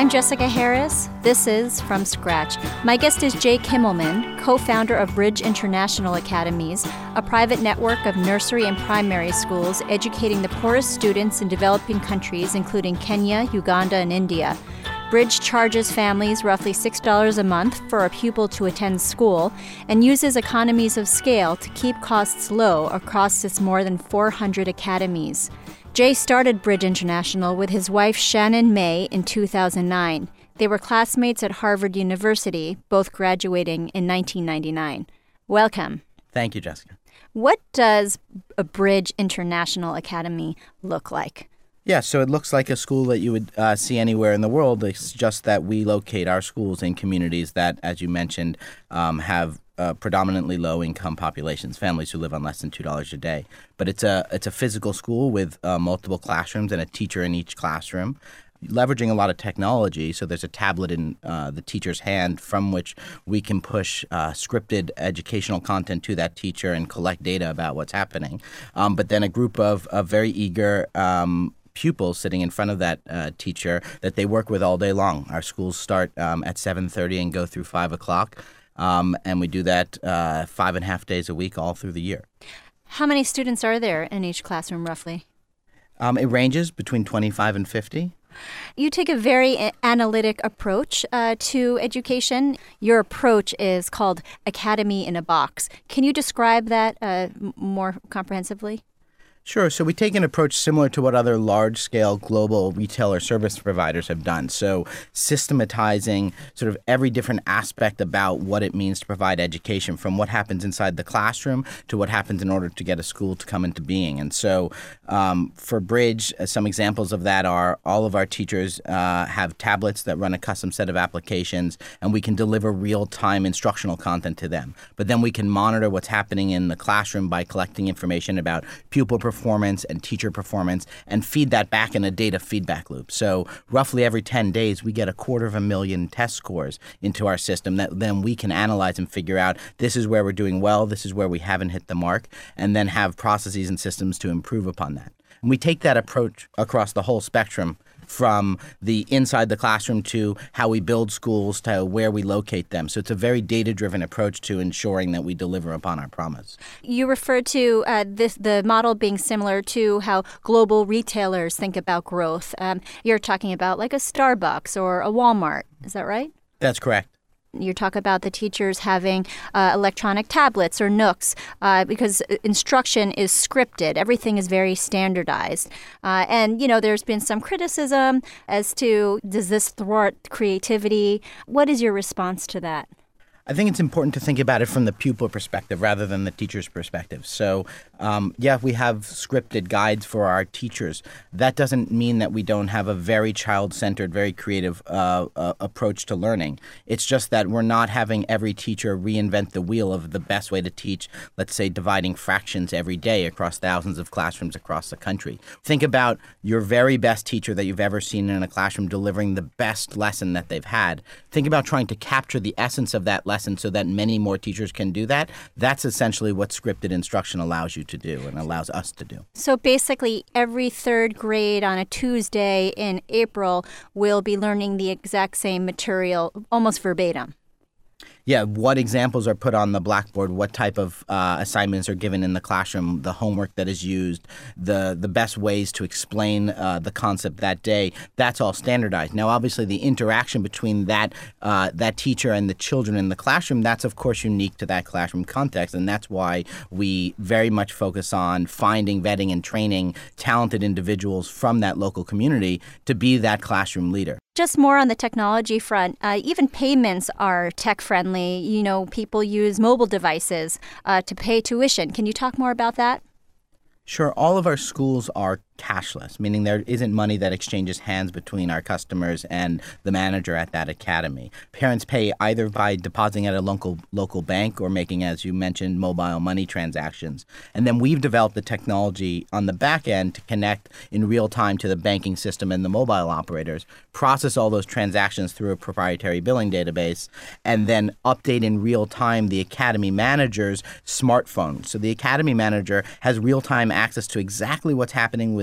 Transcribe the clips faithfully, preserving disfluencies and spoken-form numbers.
I'm Jessica Harris. This is From Scratch. My guest is Jay Kimmelman, co-founder of Bridge International Academies, a private network of nursery and primary schools educating the poorest students in developing countries, including Kenya, Uganda, and India. Bridge charges families roughly six dollars a month for a pupil to attend school and uses economies of scale to keep costs low across its more than four hundred academies. Jay started Bridge International with his wife Shannon May in two thousand nine. They were classmates at Harvard University, both graduating in nineteen ninety-nine. Welcome. Thank you, Jessica. What does a Bridge International Academy look like? Yeah, so it looks like a school that you would uh, see anywhere in the world. It's just that we locate our schools in communities that, as you mentioned, um, have uh, predominantly low-income populations, families who live on less than two dollars a day. But it's a it's a physical school with uh, multiple classrooms and a teacher in each classroom, leveraging a lot of technology. So there's a tablet in uh, the teacher's hand from which we can push uh, scripted educational content to that teacher and collect data about what's happening. Um, but then a group of, of very eager um, pupils sitting in front of that uh, teacher that they work with all day long. Our schools start um, at seven thirty and go through five o'clock, um, and we do that uh, five and a half days a week all through the year. How many students are there in each classroom, roughly? Um, it ranges between twenty-five and fifty. You take a very a- analytic approach uh, to education. Your approach is called Academy in a Box. Can you describe that uh, m- more comprehensively? Sure. So we take an approach similar to what other large-scale global retail or service providers have done. So systematizing sort of every different aspect about what it means to provide education, from what happens inside the classroom to what happens in order to get a school to come into being. And so um, for Bridge, uh, some examples of that are all of our teachers uh, have tablets that run a custom set of applications, and we can deliver real-time instructional content to them. But then we can monitor what's happening in the classroom by collecting information about pupil performance performance and teacher performance and feed that back in a data feedback loop. So roughly every ten days, we get a quarter of a million test scores into our system that then we can analyze and figure out this is where we're doing well, this is where we haven't hit the mark, and then have processes and systems to improve upon that. And we take that approach across the whole spectrum, from the inside the classroom to how we build schools to where we locate them. So it's a very data-driven approach to ensuring that we deliver upon our promise. You referred to uh, this the model being similar to how global retailers think about growth. Um, you're talking about like a Starbucks or a Walmart. Is that right? That's correct. You talk about the teachers having uh, electronic tablets or Nooks uh, because instruction is scripted. Everything is very standardized. Uh, and, you know, there's been some criticism as to, does this thwart creativity? What is your response to that? I think it's important to think about it from the pupil perspective rather than the teacher's perspective. So, um, yeah, we have scripted guides for our teachers. That doesn't mean that we don't have a very child-centered, very creative uh, uh, approach to learning. It's just that we're not having every teacher reinvent the wheel of the best way to teach, let's say, dividing fractions every day across thousands of classrooms across the country. Think about your very best teacher that you've ever seen in a classroom delivering the best lesson that they've had. Think about trying to capture the essence of that lesson so that many more teachers can do that. That's essentially what scripted instruction allows you to do and allows us to do. So basically, every third grade on a Tuesday in April will be learning the exact same material, almost verbatim. Yeah, what examples are put on the blackboard, what type of uh, assignments are given in the classroom, the homework that is used, the the best ways to explain uh, the concept that day, that's all standardized. Now, obviously, the interaction between that uh, that teacher and the children in the classroom, that's, of course, unique to that classroom context, and that's why we very much focus on finding, vetting, and training talented individuals from that local community to be that classroom leader. Just more on the technology front, uh, even payments are tech-friendly. You know, people use mobile devices uh, to pay tuition. Can you talk more about that? Sure. All of our schools are cashless, meaning there isn't money that exchanges hands between our customers and the manager at that academy. Parents pay either by depositing at a local local bank or making, as you mentioned, mobile money transactions. And then we've developed the technology on the back end to connect in real time to the banking system and the mobile operators, process all those transactions through a proprietary billing database, and then update in real time the academy manager's smartphone. So the academy manager has real time access to exactly what's happening with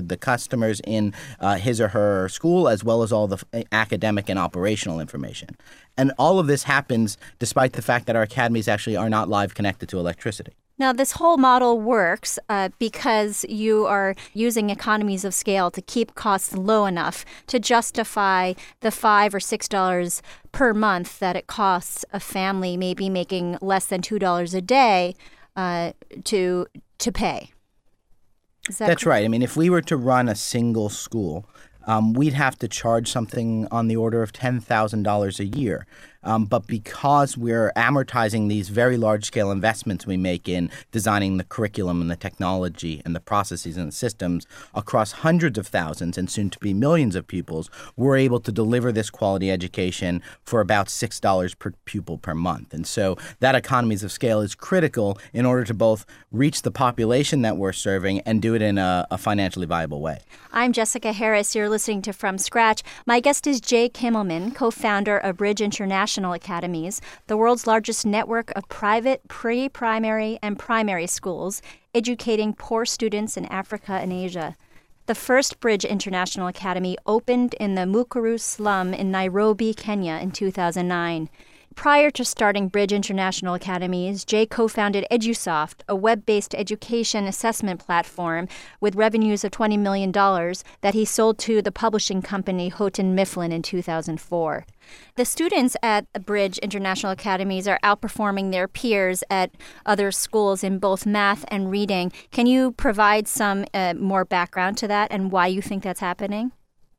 the customers in uh, his or her school, as well as all the f- academic and operational information. And all of this happens despite the fact that our academies actually are not live connected to electricity. Now, this whole model works uh, because you are using economies of scale to keep costs low enough to justify the five or six dollars per month that it costs a family, maybe making less than two dollars a day, uh, to to pay. Is that That's correct? right. I mean, if we were to run a single school, um, we'd have to charge something on the order of ten thousand dollars a year. Um, but because we're amortizing these very large-scale investments we make in designing the curriculum and the technology and the processes and the systems across hundreds of thousands and soon to be millions of pupils, we're able to deliver this quality education for about six dollars per pupil per month. And so that economies of scale is critical in order to both reach the population that we're serving and do it in a, a financially viable way. I'm Jessica Harris. You're listening to From Scratch. My guest is Jay Kimmelman, co-founder of Bridge International Academies, the world's largest network of private pre-primary and primary schools, educating poor students in Africa and Asia. The first Bridge International Academy opened in the Mukuru slum in Nairobi, Kenya in two thousand nine. Prior to starting Bridge International Academies, Jay co-founded EduSoft, a web-based education assessment platform with revenues of twenty million dollars that he sold to the publishing company Houghton Mifflin in two thousand four. The students at Bridge International Academies are outperforming their peers at other schools in both math and reading. Can you provide some uh, more background to that and why you think that's happening?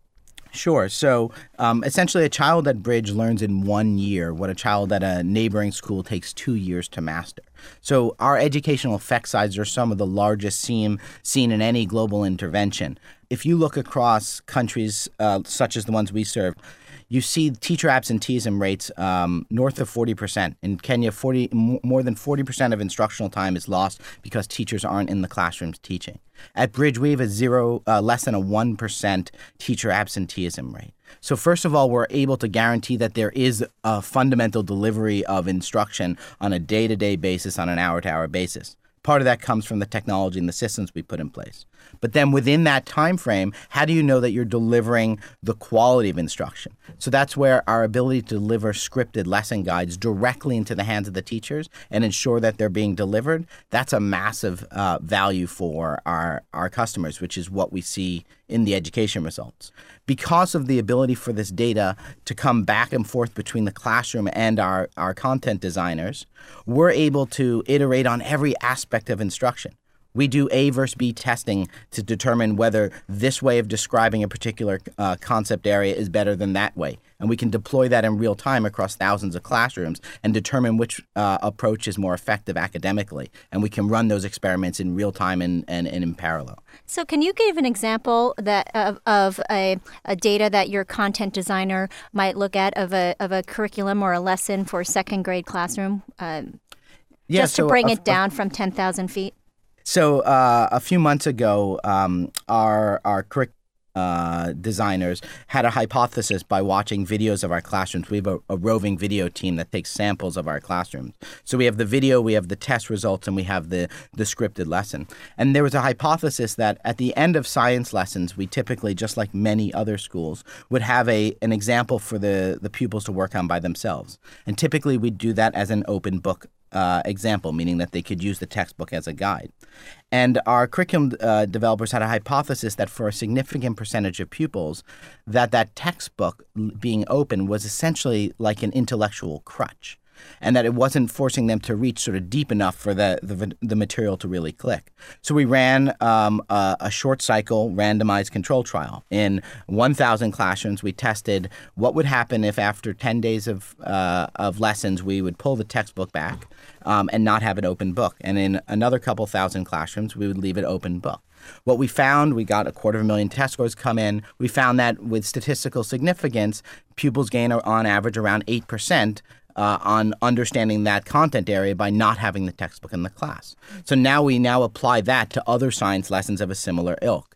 Sure. So um, essentially, a child at Bridge learns in one year what a child at a neighboring school takes two years to master. So our educational effect sizes are some of the largest seen, seen in any global intervention. If you look across countries uh, such as the ones we serve, you see teacher absenteeism rates um, north of forty percent. In Kenya, forty, more than forty percent of instructional time is lost because teachers aren't in the classrooms teaching. At Bridge, we have a zero, uh, less than a one percent teacher absenteeism rate. So first of all, we're able to guarantee that there is a fundamental delivery of instruction on a day-to-day basis, on an hour-to-hour basis. Part of that comes from the technology and the systems we put in place. But then within that time frame, how do you know that you're delivering the quality of instruction? So that's where our ability to deliver scripted lesson guides directly into the hands of the teachers and ensure that they're being delivered, that's a massive uh, value for our, our customers, which is what we see in the education results. Because of the ability for this data to come back and forth between the classroom and our, our content designers, we're able to iterate on every aspect of instruction. We do A versus B testing to determine whether this way of describing a particular uh, concept area is better than that way. And we can deploy that in real time across thousands of classrooms and determine which uh, approach is more effective academically. And we can run those experiments in real time and, and, and in parallel. So can you give an example that of, of a, a data that your content designer might look at of a of a curriculum or a lesson for a second grade classroom, um, yeah, just so to bring a, it down a, from ten thousand feet? So uh, a few months ago, um, our our curriculum uh, designers had a hypothesis by watching videos of our classrooms. We have a, a roving video team that takes samples of our classrooms. So we have the video, we have the test results, and we have the, the scripted lesson. And there was a hypothesis that at the end of science lessons, we typically, just like many other schools, would have a an example for the, the pupils to work on by themselves. And typically we'd do that as an open book Uh, example, meaning that they could use the textbook as a guide. And our curriculum uh, developers had a hypothesis that for a significant percentage of pupils, that that textbook being open was essentially like an intellectual crutch, and that it wasn't forcing them to reach sort of deep enough for the the, the material to really click. So we ran um, a, a short cycle randomized control trial. In one thousand classrooms, we tested what would happen if after ten days of uh, of lessons, we would pull the textbook back um, and not have an open book. And in another couple thousand classrooms, we would leave it open book. What we found, we got a quarter of a million test scores come in. We found that with statistical significance, pupils gain on average around eight percent Uh, on understanding that content area by not having the textbook in the class. So now we now apply that to other science lessons of a similar ilk.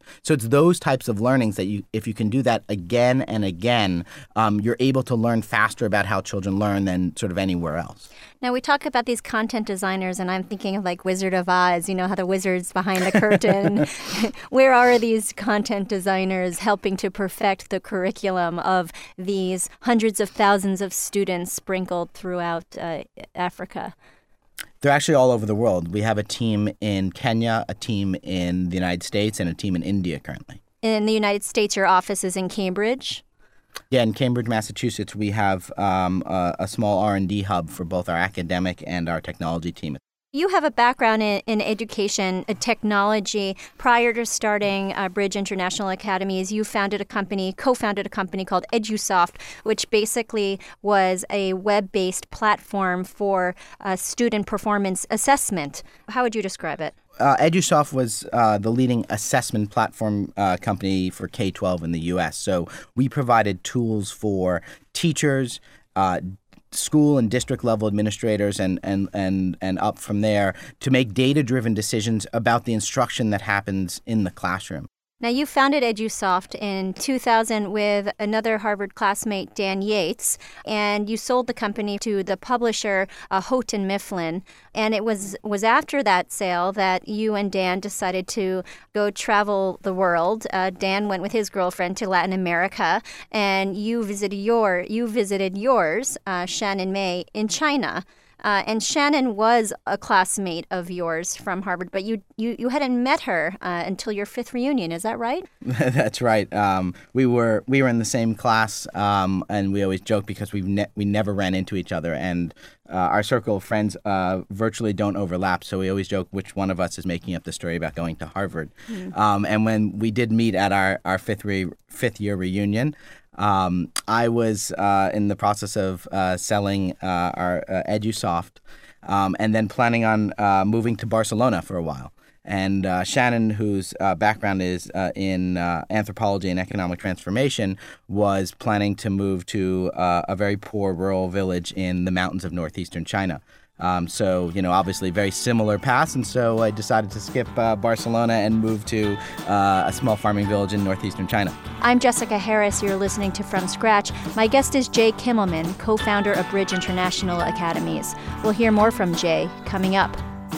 So it's those types of learnings that you, if you can do that again and again, um, you're able to learn faster about how children learn than sort of anywhere else. Now, we talk about these content designers, and I'm thinking of like Wizard of Oz, you know, how the wizard's behind the curtain. Where are these content designers helping to perfect the curriculum of these hundreds of thousands of students sprinkled throughout uh, Africa? They're actually all over the world. We have a team in Kenya, a team in the United States, and a team in India currently. In the United States, your office is in Cambridge? Yeah, in Cambridge, Massachusetts, we have um, a, a small R and D hub for both our academic and our technology team. You have a background in, in education, uh, technology. Prior to starting uh, Bridge International Academies, you founded a company, co-founded a company called EduSoft, which basically was a web-based platform for uh, student performance assessment. How would you describe it? Uh, EduSoft was uh, the leading assessment platform uh, company for K twelve in the U S. So we provided tools for teachers, uh, school and district level administrators, and, and, and, and up from there to make data-driven decisions about the instruction that happens in the classroom. Now, you founded EduSoft in two thousand with another Harvard classmate, Dan Yates, and you sold the company to the publisher, uh, Houghton Mifflin. And it was, was after that sale that you and Dan decided to go travel the world. Uh, Dan went with his girlfriend to Latin America, and you visited your you visited yours, uh, Shannon May, in China. Uh, and Shannon was a classmate of yours from Harvard, but you you, you hadn't met her uh, until your fifth reunion. Is that right? That's right. Um, we were we were in the same class, um, and we always joke because we ne- we never ran into each other, and uh, our circle of friends uh, virtually don't overlap. So we always joke which one of us is making up the story about going to Harvard. Mm. Um, and when we did meet at our our fifth re- fifth year reunion. Um, I was uh, in the process of uh, selling uh, our uh, EduSoft um, and then planning on uh, moving to Barcelona for a while. And uh, Shannon, whose uh, background is uh, in uh, anthropology and economic transformation, was planning to move to uh, a very poor rural village in the mountains of northeastern China. Um, so, you know, obviously very similar paths, and so I decided to skip uh, Barcelona and move to uh, a small farming village in northeastern China. I'm Jessica Harris. You're listening to From Scratch. My guest is Jay Kimmelman, co-founder of Bridge International Academies. We'll hear more from Jay coming up.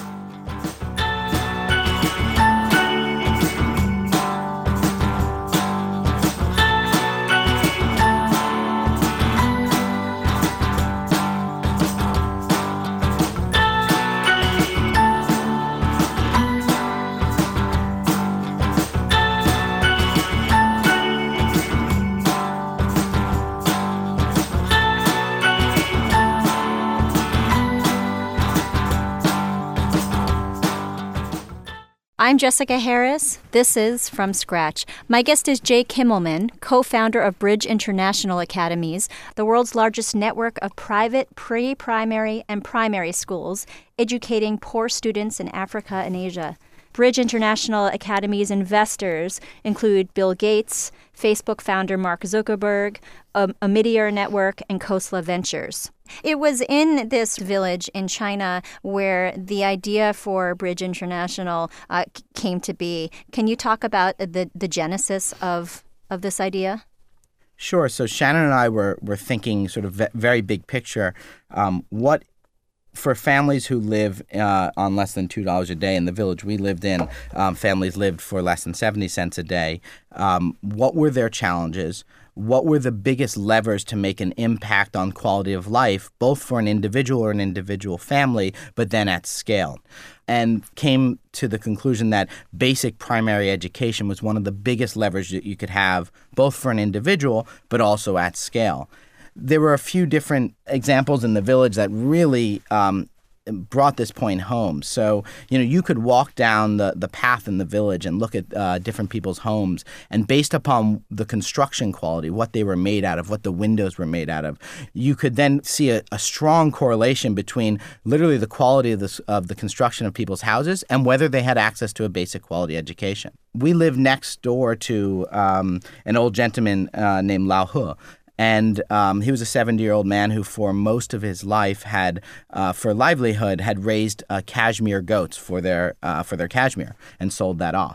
I'm Jessica Harris. This is From Scratch. My guest is Jay Kimmelman, co-founder of Bridge International Academies, the world's largest network of private pre-primary and primary schools educating poor students in Africa and Asia. Bridge International Academy's investors include Bill Gates, Facebook founder Mark Zuckerberg, um, Omidyar Network, and Khosla Ventures. It was in this village in China where the idea for Bridge International uh, came to be. Can you talk about the, the genesis of, of this idea? Sure. So Shannon and I were, were thinking sort of very big picture. Um, what For families who live uh, on less than two dollars a day in the village we lived in, um, families lived for less than seventy cents a day. Um, what were their challenges? What were the biggest levers to make an impact on quality of life, both for an individual or an individual family, but then at scale? And came to the conclusion that basic primary education was one of the biggest levers that you could have, both for an individual, but also at scale. There were a few different examples in the village that really um, brought this point home. So, you know, you could walk down the, the path in the village and look at uh, different people's homes, and based upon the construction quality, what they were made out of, what the windows were made out of, you could then see a, a strong correlation between literally the quality of, this, of the construction of people's houses and whether they had access to a basic quality education. We lived next door to um, an old gentleman uh, named Lao He. And um, he was a seventy-year-old man who, for most of his life, had, uh, for livelihood, had raised uh, cashmere goats for their uh, for their cashmere and sold that off.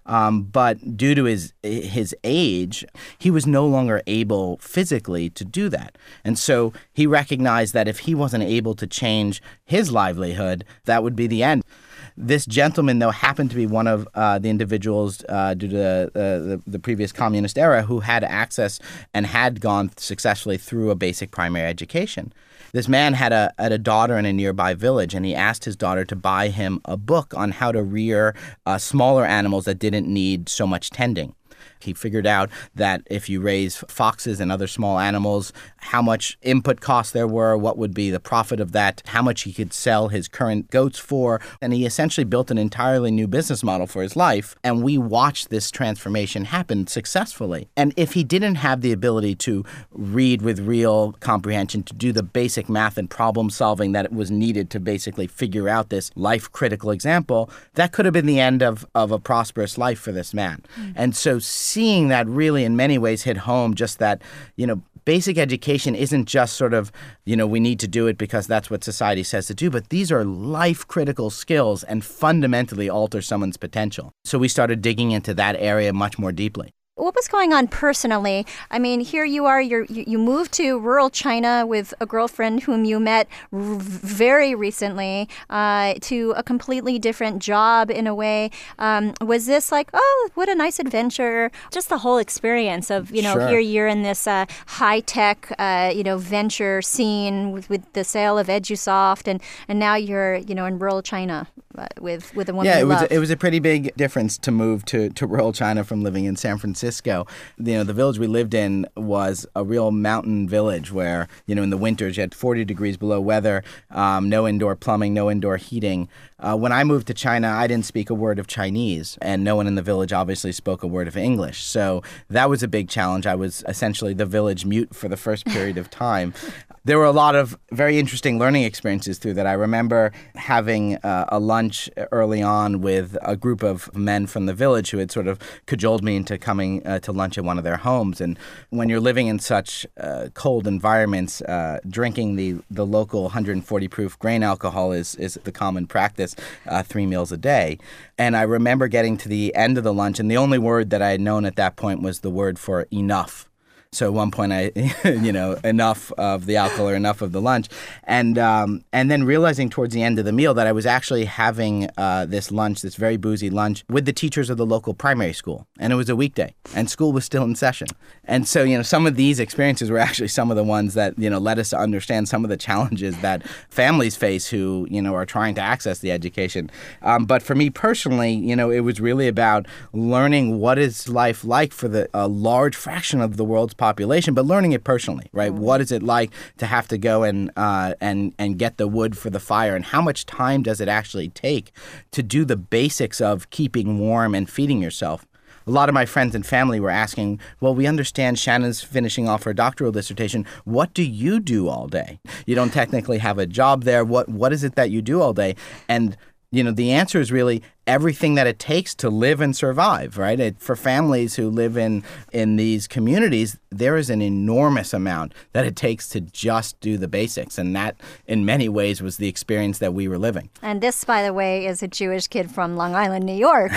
Um, but due to his his age, he was no longer able physically to do that. And so he recognized that if he wasn't able to change his livelihood, that would be the end. This gentleman, though, happened to be one of uh, the individuals uh, due to the, uh, the, the previous communist era who had access and had gone successfully through a basic primary education. This man had a, had a daughter in a nearby village, and he asked his daughter to buy him a book on how to rear uh, smaller animals that didn't need so much tending. He figured out that if you raise foxes and other small animals, how much input costs there were, what would be the profit of that, how much he could sell his current goats for. And he essentially built an entirely new business model for his life. And we watched this transformation happen successfully. And if he didn't have the ability to read with real comprehension, to do the basic math and problem solving that was needed to basically figure out this life-critical example, that could have been the end of, of a prosperous life for this man. Mm-hmm. And so seeing that really in many ways hit home, just that, you know, basic education isn't just sort of, you know, we need to do it because that's what society says to do, but these are life-critical skills and fundamentally alter someone's potential. So we started digging into that area much more deeply. What was going on personally? I mean, here you are, you're, you you moved to rural China with a girlfriend whom you met r- very recently uh, to a completely different job in a way. Um, was this like, oh, what a nice adventure? Just the whole experience of, you know, Sure. here you're in this uh, high-tech, uh, you know, venture scene with, with the sale of EduSoft, and, and now you're, you know, in rural China uh, with, with a woman yeah, you it was love. it was a pretty big difference to move to, to rural China from living in San Francisco. Francisco. You know, the village we lived in was a real mountain village where, you know, in the winters you had forty degrees below weather, um, no indoor plumbing, no indoor heating. Uh, when I moved to China, I didn't speak a word of Chinese, and no one in the village obviously spoke a word of English. So that was a big challenge. I was essentially the village mute for the first period of time. There were a lot of very interesting learning experiences through that. I remember having uh, a lunch early on with a group of men from the village who had sort of cajoled me into coming uh, to lunch at one of their homes. And when you're living in such uh, cold environments, uh, drinking the, the local one hundred forty proof grain alcohol is, is the common practice, uh, three meals a day. And I remember getting to the end of the lunch, and the only word that I had known at that point was the word for enough. So at one point, I, you know, enough of the alcohol or enough of the lunch. And um, and then realizing towards the end of the meal that I was actually having uh, this lunch, this very boozy lunch, with the teachers of the local primary school. And it was a weekday, and school was still in session. And so, you know, some of these experiences were actually some of the ones that, you know, led us to understand some of the challenges that families face who, you know, are trying to access the education. Um, but for me personally, you know, it was really about learning what is life like for the a large fraction of the world's population, but learning it personally, right? Mm-hmm. What is it like to have to go and uh, and and get the wood for the fire, and how much time does it actually take to do the basics of keeping warm and feeding yourself? A lot of my friends and family were asking, well, we understand Shannon's finishing off her doctoral dissertation. What do you do all day? You don't technically have a job there. What What is it that you do all day? And, you know, the answer is really everything that it takes to live and survive, right? It, for families who live in, in these communities, there is an enormous amount that it takes to just do the basics. And that, in many ways, was the experience that we were living. And this, by the way, is a Jewish kid from Long Island, New York.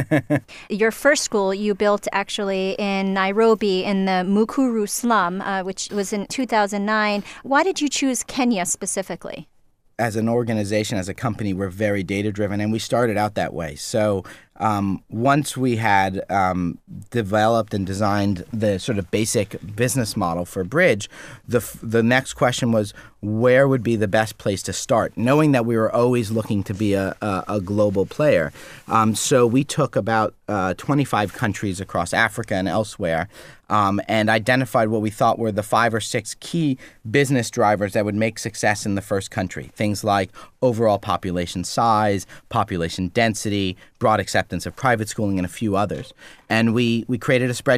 Your first school you built actually in Nairobi in the Mukuru slum, uh, which was in two thousand nine. Why did you choose Kenya specifically? As an organization, as a company, we're very data-driven, and we started out that way. So um, once we had um, developed and designed the sort of basic business model for Bridge, the the next question was, where would be the best place to start, knowing that we were always looking to be a, a, a global player. Um, so we took about uh, twenty-five countries across Africa and elsewhere, um, and identified what we thought were the five or six key business drivers that would make success in the first country. Things like overall population size, population density, broad acceptance of private schooling, and a few others. And we, we created a spreadsheet.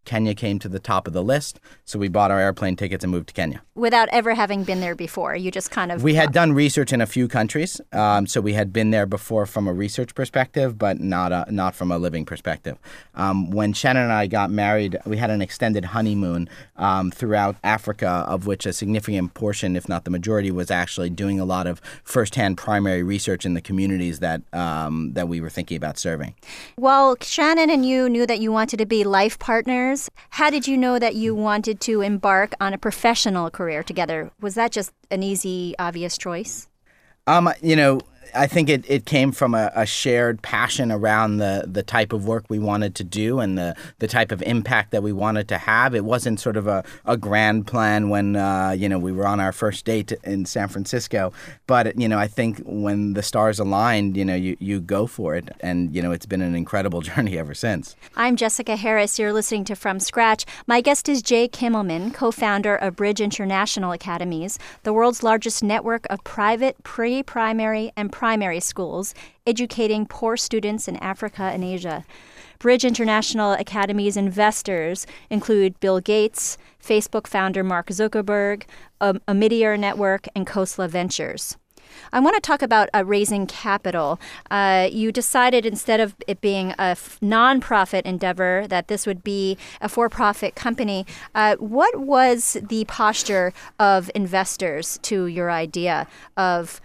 Kenya came to the top of the list, so we bought our airplane tickets and moved to Kenya. Without ever having been there before, you just kind of... We had done research in a few countries, um, so we had been there before from a research perspective, but not a, not from a living perspective. Um, when Shannon and I got married, we had an extended honeymoon um, throughout Africa, of which a significant portion, if not the majority, was actually doing a lot of firsthand primary research in the communities that um, that we were thinking about serving. Well, Shannon and you knew that you wanted to be life partners. How did you know that you wanted to embark on a professional career together? Was that just an easy, obvious choice? Um, you know, I think it, it came from a, a shared passion around the, the type of work we wanted to do and the, the type of impact that we wanted to have. It wasn't sort of a, a grand plan when, uh, you know, we were on our first date in San Francisco. But, you know, I think when the stars aligned, you know, you, you go for it. And, you know, it's been an incredible journey ever since. I'm Jessica Harris. You're listening to From Scratch. My guest is Jay Kimmelman, co-founder of Bridge International Academies, the world's largest network of private pre-primary and primary schools educating poor students in Africa and Asia. Bridge International Academy's investors include Bill Gates, Facebook founder Mark Zuckerberg, um, Omidyar Network, and Khosla Ventures. I want to talk about uh, raising capital. Uh, you decided instead of it being a f- nonprofit endeavor that this would be a for-profit company. Uh, what was the posture of investors to your idea of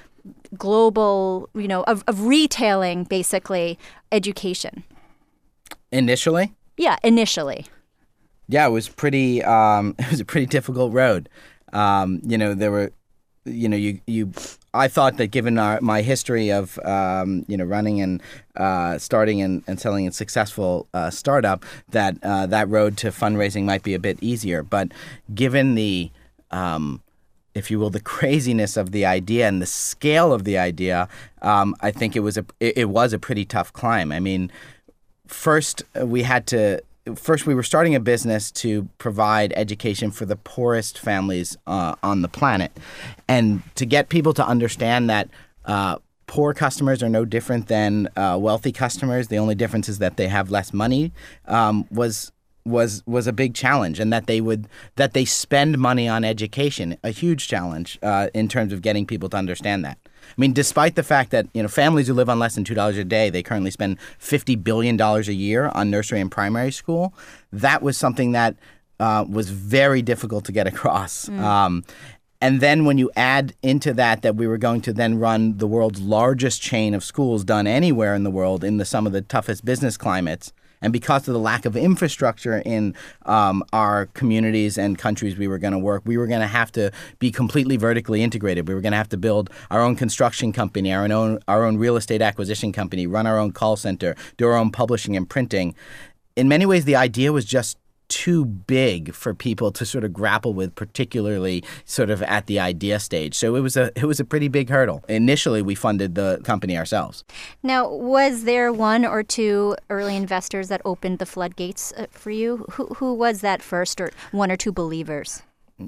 global, you know, of, of retailing, basically, education? Initially? Yeah, initially. Yeah, it was pretty, um, it was a pretty difficult road. Um, you know, there were, you know, you, you, I thought that given our, my history of, um, you know, running and uh, starting and, and selling a successful uh, startup, that uh, that road to fundraising might be a bit easier. But given the, um, if you will, the craziness of the idea and the scale of the idea, um, I think it was a it, it was a pretty tough climb. I mean, first uh, we had to first we were starting a business to provide education for the poorest families uh, on the planet, and to get people to understand that uh, poor customers are no different than uh, wealthy customers. The only difference is that they have less money. Um, was was was a big challenge, and that they would that they spend money on education, a huge challenge uh, in terms of getting people to understand that. I mean, despite the fact that, you know, families who live on less than two dollars a day, they currently spend fifty billion dollars a year on nursery and primary school. That was something that uh, was very difficult to get across. Mm. Um, and then when you add into that that we were going to then run the world's largest chain of schools done anywhere in the world in the some of the toughest business climates, and because of the lack of infrastructure in um, our communities and countries we were going to work, we were going to have to be completely vertically integrated. We were going to have to build our own construction company, our own our own real estate acquisition company, run our own call center, do our own publishing and printing. In many ways, the idea was just too big for people to sort of grapple with, particularly sort of at the idea stage. So it was a it was a pretty big hurdle. Initially, we funded the company ourselves. Now, was there one or two early investors that opened the floodgates for you? Who who was that first, or one or two believers?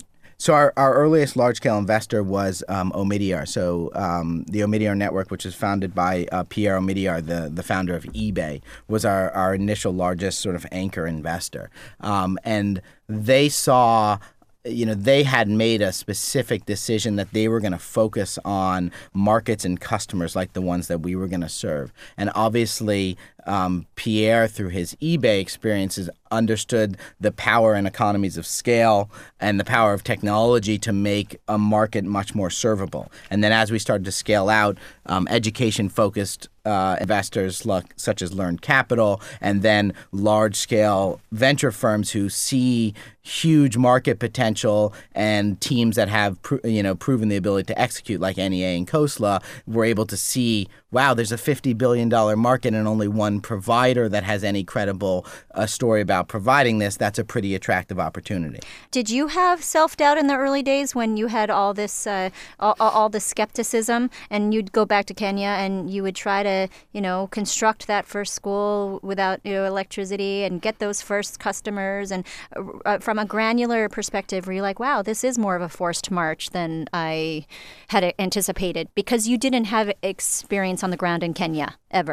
So our, our earliest large-scale investor was um, Omidyar. So um, the Omidyar Network, which was founded by uh, Pierre Omidyar, the, the founder of eBay, was our, our initial largest sort of anchor investor. Um, and they saw, you know, they had made a specific decision that they were going to focus on markets and customers like the ones that we were going to serve. And obviously, um, Pierre, through his eBay experiences, understood the power and economies of scale and the power of technology to make a market much more servable. And then as we started to scale out, um, education-focused uh, investors like, such as Learned Capital, and then large-scale venture firms who see huge market potential and teams that have pro- you know proven the ability to execute, like N E A and Khosla, were able to see, wow, there's a fifty billion dollars market and only one provider that has any credible uh, story about providing this. That's a pretty attractive opportunity. Did you have self-doubt in the early days when you had all this uh, all, all this skepticism, and you'd go back to Kenya and you would try to, you know, construct that first school without, you know, electricity and get those first customers, and uh, from a granular perspective, were you like, wow, this is more of a forced march than I had anticipated, because you didn't have experience on the ground in Kenya ever?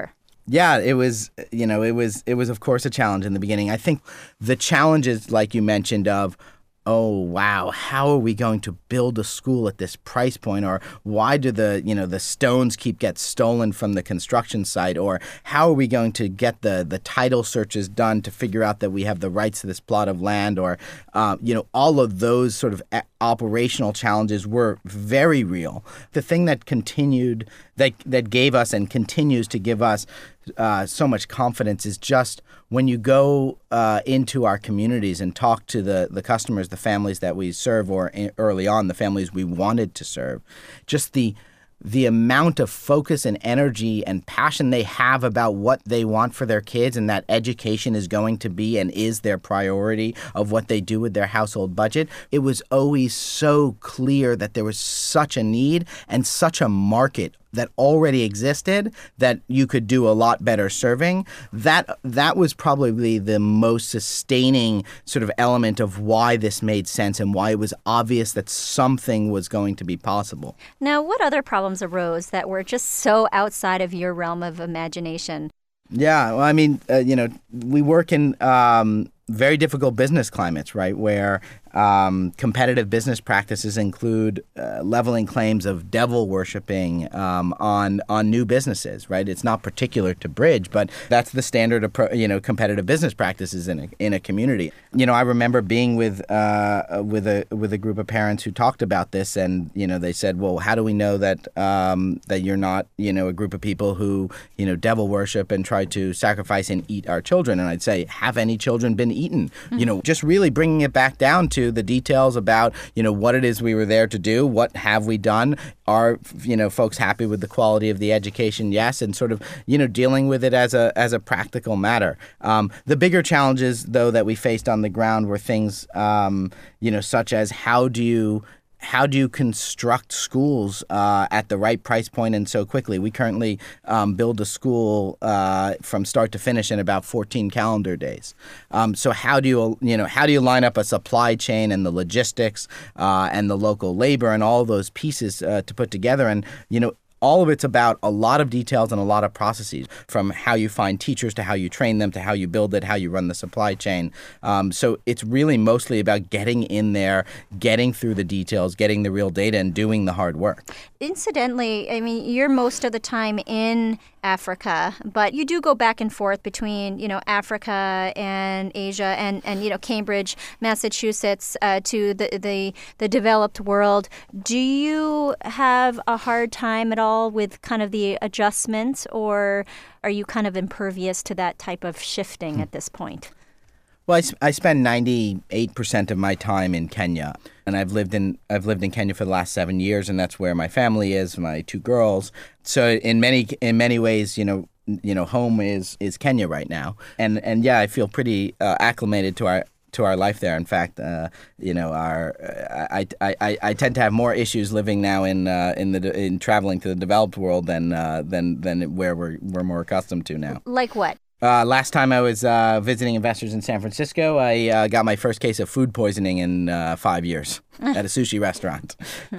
Yeah, it was, you know, it was, it was of course a challenge in the beginning. I think the challenges, like you mentioned, of, oh, wow, how are we going to build a school at this price point? Or why do the, you know, the stones keep get stolen from the construction site? Or how are we going to get the, the title searches done to figure out that we have the rights to this plot of land? Or, uh, you know, all of those sort of a- operational challenges were very real. The thing that continued, that, that gave us and continues to give us uh, so much confidence is just when you go uh, into our communities and talk to the, the customers, the families that we serve, or in, early on, the families we wanted to serve, just the the amount of focus and energy and passion they have about what they want for their kids, and that education is going to be and is their priority of what they do with their household budget. It was always so clear that there was such a need and such a market that already existed that you could do a lot better serving. That that was probably the most sustaining sort of element of why this made sense and why it was obvious that something was going to be possible. Now, what other problems arose that were just so outside of your realm of imagination? Yeah, well, I mean, uh, you know, we work in um, very difficult business climates, right, where um, competitive business practices include uh, leveling claims of devil worshipping um, on on new businesses, right? It's not particular to Bridge, but that's the standard of pro, you know competitive business practices in a in a community. You know, I remember being with uh, with a with a group of parents who talked about this, and you know, they said, "Well, how do we know that um, that you're not you know a group of people who you know devil worship and try to sacrifice and eat our children?" And I'd say, "Have any children been eaten?" Mm-hmm. You know, just really bringing it back down to the details about, you know, what it is we were there to do, what have we done, are, you know, folks happy with the quality of the education? Yes, and sort of, you know, dealing with it as a as a practical matter. Um, the bigger challenges, though, that we faced on the ground were things, um, you know, such as how do you How do you construct schools uh, at the right price point and so quickly? We currently um, build a school uh, from start to finish in about fourteen calendar days. Um, so how do you, you know, how do you line up a supply chain and the logistics uh, and the local labor and all those pieces uh, to put together? And, you know, all of it's about a lot of details and a lot of processes, from how you find teachers to how you train them to how you build it, how you run the supply chain. Um, so it's really mostly about getting in there, getting through the details, getting the real data, and doing the hard work. Incidentally, I mean, you're most of the time in Africa, but you do go back and forth between, you know, Africa and Asia and, and you know, Cambridge, Massachusetts, uh, to the, the the developed world. Do you have a hard time at all with kind of the adjustments, or are you kind of impervious to that type of shifting hmm. at this point? Well, I, I spend ninety-eight percent of my time in Kenya, and I've lived in I've lived in Kenya for the last seven years, and that's where my family is, my two girls. So in many in many ways, you know, you know, home is is Kenya right now, and and yeah, I feel pretty uh, acclimated to our to our life there. In fact, uh, you know, our uh, I, I I tend to have more issues living now in uh, in the in traveling to the developed world than uh, than than where we're we're more accustomed to now. Like what? Uh, last time I was uh, visiting investors in San Francisco, I uh, got my first case of food poisoning in uh, five years at a sushi restaurant.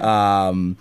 Um,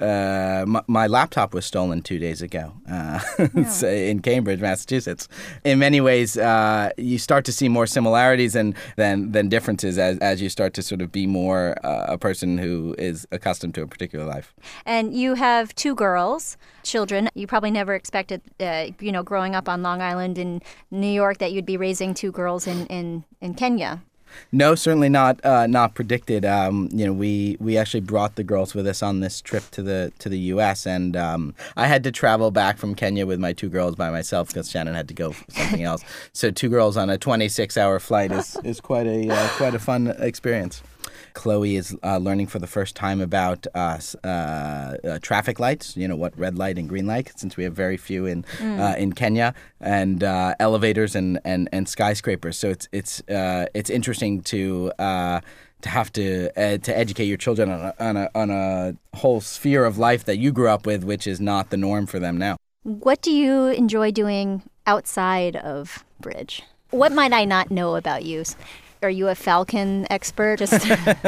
uh, my, my laptop was stolen two days ago uh, oh. in Cambridge, Massachusetts. In many ways, uh, you start to see more similarities and, than, than differences as, as you start to sort of be more uh, a person who is accustomed to a particular life. And you have two girls, children. You probably never expected, uh, you know, growing up on Long Island in New York, that you'd be raising two girls in, in, in Kenya. No, certainly not. Uh, not predicted. Um, you know, we, we actually brought the girls with us on this trip to the to the U S, and um, I had to travel back from Kenya with my two girls by myself because Shannon had to go for something else. So two girls on a twenty-six hour flight is is quite a uh, quite a fun experience. Chloe is uh, learning for the first time about uh, uh, uh, traffic lights, you know, what red light and green light, since we have very few in mm. uh, in Kenya, and uh, elevators and, and, and skyscrapers. So it's it's uh, it's interesting to uh, to have to uh, to educate your children on a, on a on a whole sphere of life that you grew up with, which is not the norm for them now. What do you enjoy doing outside of Bridge? What might I not know about you? Are you a Falcon expert? Just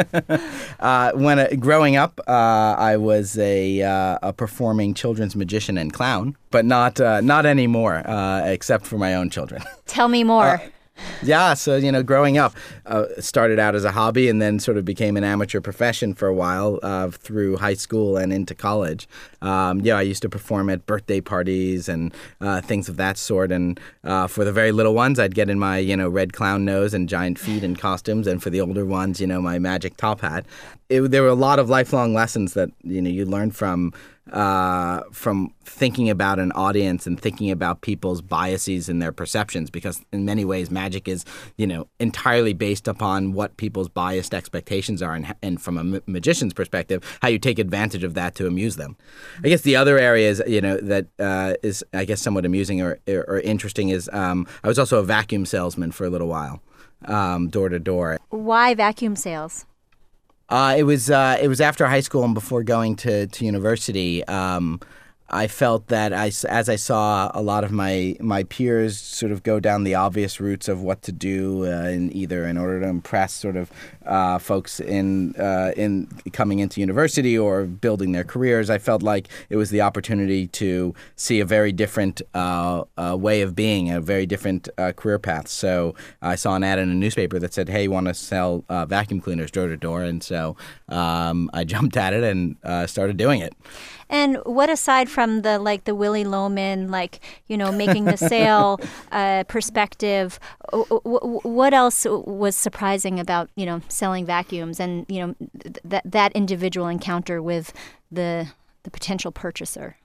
uh, when uh, growing up, uh, I was a uh, a performing children's magician and clown, but not uh, not anymore, uh, except for my own children. Tell me more. Uh, Yeah, so, you know, growing up, uh, started out as a hobby and then sort of became an amateur profession for a while uh, through high school and into college. Um, yeah, I used to perform at birthday parties and uh, things of that sort. And uh, for the very little ones, I'd get in my, you know, red clown nose and giant feet and costumes. And for the older ones, you know, my magic top hat. It, there were a lot of lifelong lessons that, you know, you learn from uh, from thinking about an audience and thinking about people's biases and their perceptions, because in many ways magic is, you know, entirely based upon what people's biased expectations are, and, and from a ma- magician's perspective, how you take advantage of that to amuse them. I guess the other areas, you know, that uh, is, I guess, somewhat amusing or, or, or interesting is um, I was also a vacuum salesman for a little while, um, door to door. Why vacuum sales? Uh, it was uh, it was after high school and before going to, to university. Um, I felt that I, as I saw a lot of my, my peers sort of go down the obvious routes of what to do uh, in either in order to impress sort of uh, folks in uh, in coming into university or building their careers, I felt like it was the opportunity to see a very different uh, uh, way of being, a very different uh, career path. So I saw an ad in a newspaper that said, "Hey, you want to sell uh, vacuum cleaners door to door?" And so um, I jumped at it and uh, started doing it. And what, aside from the like the Willy Loman, like, you know, making the sale uh, perspective, w- w- what else was surprising about, you know, selling vacuums and, you know, th- that that individual encounter with the the potential purchaser?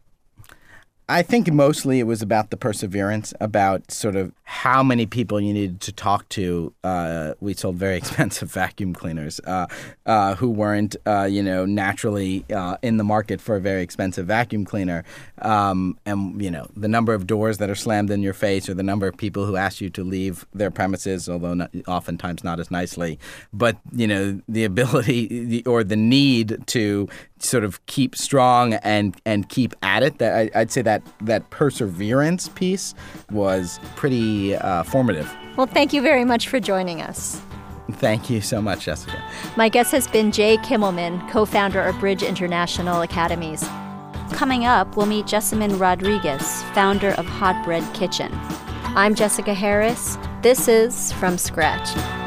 I think mostly it was about the perseverance, about sort of how many people you needed to talk to. Uh, we sold very expensive vacuum cleaners uh, uh, who weren't, uh, you know, naturally uh, in the market for a very expensive vacuum cleaner. Um, and, you know, the number of doors that are slammed in your face, or the number of people who ask you to leave their premises, although not, oftentimes not as nicely. But, you know, the ability or the need to sort of keep strong and, and keep at it. That I, I'd say that that perseverance piece was pretty uh, formative. Well, thank you very much for joining us. Thank you so much, Jessica. My guest has been Jay Kimmelman, co-founder of Bridge International Academies. Coming up, we'll meet Jessamine Rodriguez, founder of Hot Bread Kitchen. I'm Jessica Harris. This is From Scratch.